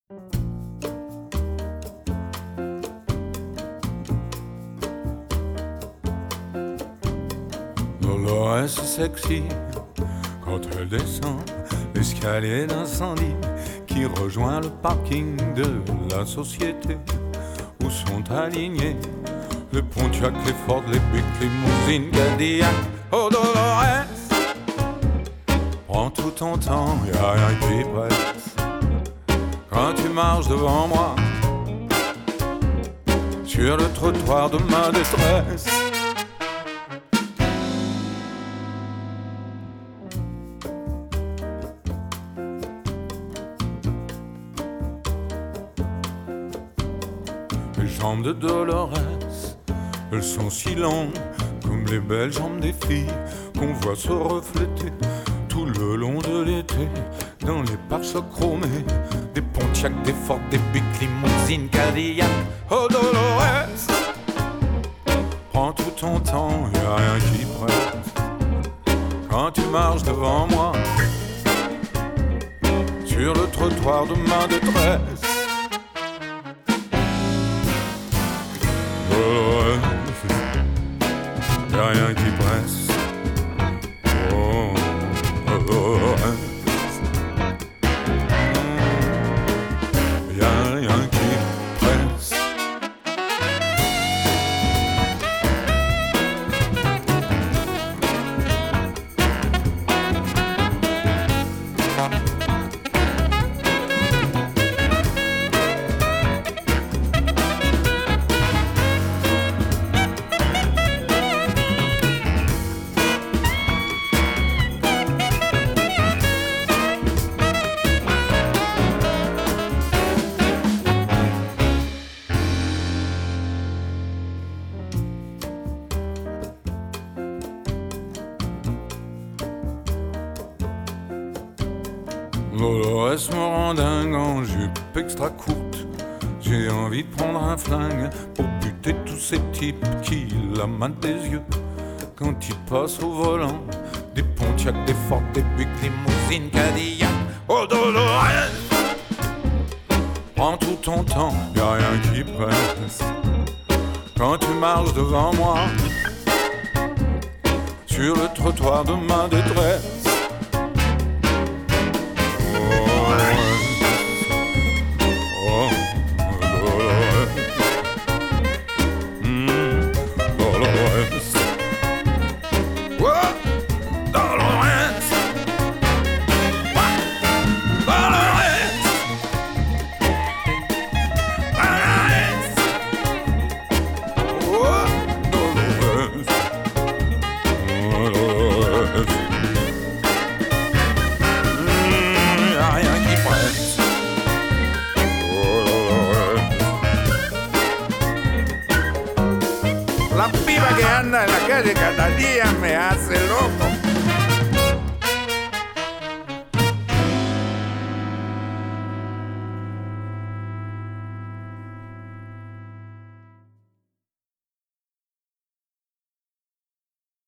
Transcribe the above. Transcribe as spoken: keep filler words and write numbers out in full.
Dolores est sexy quand elle descend l'escalier d'incendie qui rejoint le parking de la société où sont alignés les Pontiac, les Ford, les Buick, les limousines, Cadillac. Oh Dolores, prends tout ton temps, y'a rien qui presse. Quand tu marches devant moi sur le trottoir de ma détresse. Les jambes de Dolores, elles sont si longues comme les belles jambes des filles qu'on voit se refléter tout le long de l'été dans les pare-chocs chromés des Pontiac, des Ford, des Buick, limousines, Cadillac. Oh Dolores, prends tout ton temps, y'a rien qui presse. Quand tu marches devant moi sur le trottoir de ma détresse. Dolores, y'a rien qui presse. Oh, Dolores, y'a rien qui presse. Dolores me rend dingue en jupe extra courte. J'ai envie de prendre un flingue pour buter tous ces types qui la matent des yeux quand ils passent au volant des Pontiac, des Ford, des Buick, limousines, Cadillac. Oh Dolores, prends tout ton temps, y'a rien qui presse. Quand tu marches devant moi sur le trottoir de ma détresse. La piba que anda en la calle cada día me hace loco.